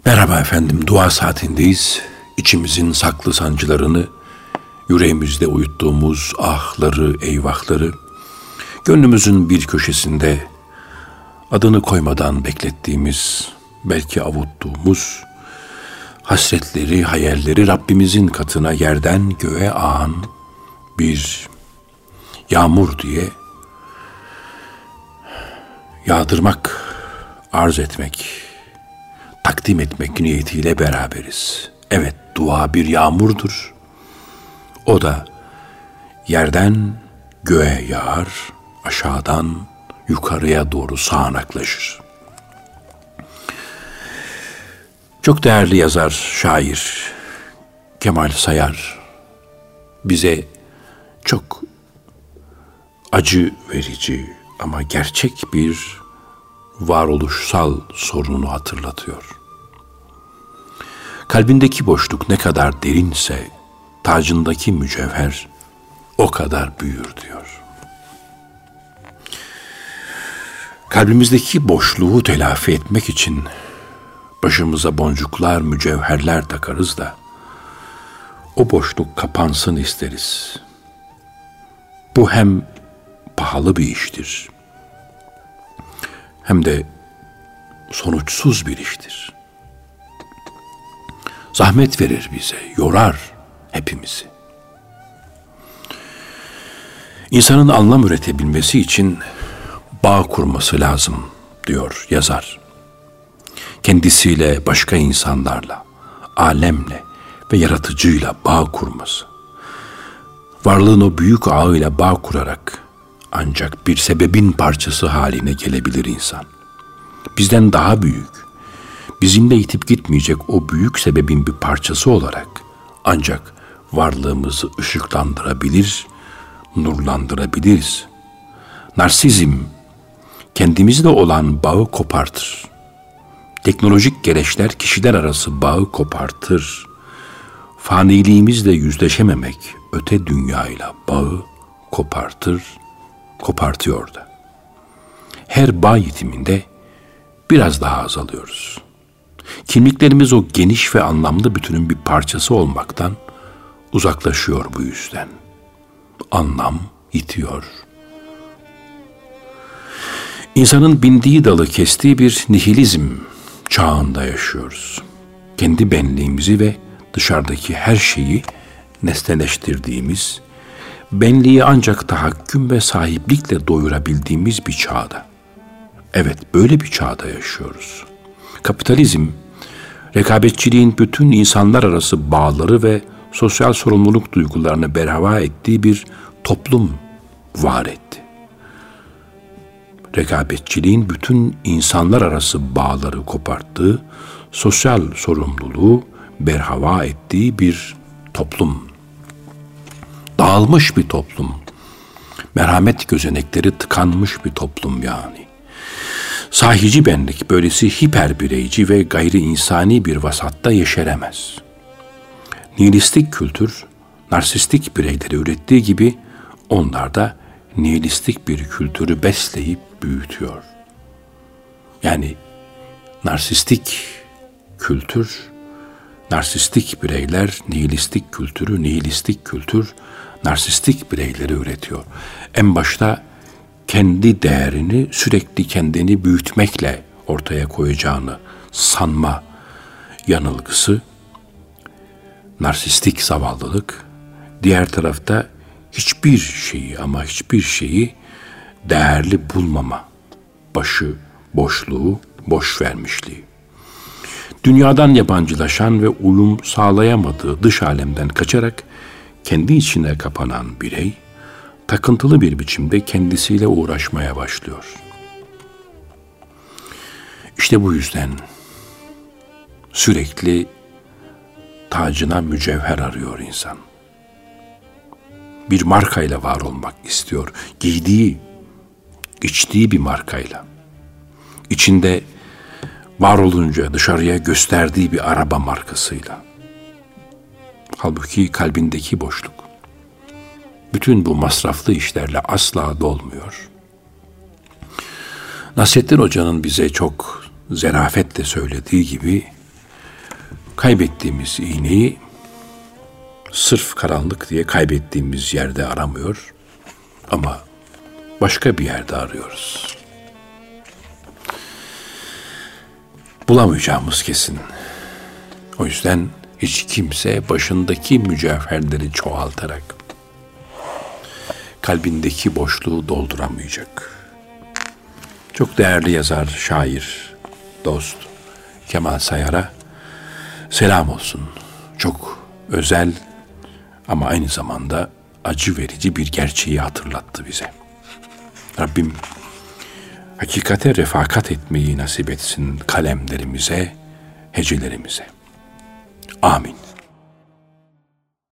Merhaba efendim, dua saatindeyiz. İçimizin saklı sancılarını, yüreğimizde uyuttuğumuz ahları, eyvahları, gönlümüzün bir köşesinde adını koymadan beklettiğimiz, belki avuttuğumuz hasretleri, hayalleri Rabbimizin katına yerden göğe ağan bir yağmur diye yağdırmak, arz etmek, takdim etmek niyetiyle beraberiz. Evet, dua bir yağmurdur. O da yerden göğe yağar, aşağıdan yukarıya doğru sağanaklaşır. Çok değerli yazar, şair Kemal Sayar bize çok acı verici ama gerçek bir varoluşsal sorununu hatırlatıyor. Kalbindeki boşluk ne kadar derinse tacındaki mücevher o kadar büyür diyor. Kalbimizdeki boşluğu telafi etmek için başımıza boncuklar, mücevherler takarız da o boşluk kapansın isteriz. Bu hem pahalı bir iştir, hem de sonuçsuz bir iştir. Zahmet verir bize, yorar hepimizi. İnsanın anlam üretebilmesi için bağ kurması lazım diyor yazar. Kendisiyle, başka insanlarla, alemle ve yaratıcıyla bağ kurması. Varlığın o büyük ağıyla bağ kurarak ancak bir sebebin parçası haline gelebilir insan. Bizden daha büyük, bizimle itip gitmeyecek o büyük sebebin bir parçası olarak ancak varlığımızı ışıklandırabilir, nurlandırabiliriz. Narsizm, kendimizle olan bağı kopartır. Teknolojik gereçler kişiler arası bağı kopartır. Faniliğimizle yüzleşememek öte dünyayla bağı kopartıyor da. Her bağ yitiminde biraz daha azalıyoruz. Kimliklerimiz o geniş ve anlamlı bütünün bir parçası olmaktan uzaklaşıyor bu yüzden. Anlam yitiyor. İnsanın bindiği dalı kestiği bir nihilizm çağında yaşıyoruz. Kendi benliğimizi ve dışarıdaki her şeyi nesneleştirdiğimiz, benliği ancak tahakküm ve sahiplikle doyurabildiğimiz bir çağda. Evet, böyle bir çağda yaşıyoruz. Kapitalizm, rekabetçiliğin bütün insanlar arası bağları ve sosyal sorumluluk duygularını berhava ettiği bir toplum var etti. Rekabetçiliğin bütün insanlar arası bağları koparttığı, sosyal sorumluluğu berhava ettiği bir toplum. Dağılmış bir toplum. Merhamet gözenekleri tıkanmış bir toplum yani. Sahici benlik böylesi hiper bireyci ve gayri insani bir vasatta yeşeremez. Nihilistik kültür, narsistik bireyleri ürettiği gibi onlar da nihilistik bir kültürü besleyip büyütüyor. Yani narsistik kültür, narsistik bireyler nihilistik kültürü, nihilistik kültür narsistik bireyleri üretiyor. En başta kendi değerini sürekli kendini büyütmekle ortaya koyacağını sanma yanılgısı, narsistik zavallılık, diğer tarafta hiçbir şeyi değerli bulmama, boşluğu, boş vermişliği. Dünyadan yabancılaşan ve uyum sağlayamadığı dış alemden kaçarak kendi içine kapanan birey, takıntılı bir biçimde kendisiyle uğraşmaya başlıyor. İşte bu yüzden sürekli tacına mücevher arıyor insan. Bir markayla var olmak istiyor. Giydiği, içtiği bir markayla. İçinde var olunca dışarıya gösterdiği bir araba markasıyla. Halbuki kalbindeki boşluk bütün bu masraflı işlerle asla dolmuyor. Nasrettin Hoca'nın bize çok zarafetle söylediği gibi kaybettiğimiz iğneyi sırf karanlık diye kaybettiğimiz yerde aramıyor ama başka bir yerde arıyoruz. Bulamayacağımız kesin. O yüzden hiç kimse başındaki mücevherleri çoğaltarak kalbindeki boşluğu dolduramayacak. Çok değerli yazar, şair, dost Kemal Sayar'a selam olsun. Çok özel ama aynı zamanda acı verici bir gerçeği hatırlattı bize. Rabbim hakikate refakat etmeyi nasip etsin kalemlerimize, hecelerimize. Amin.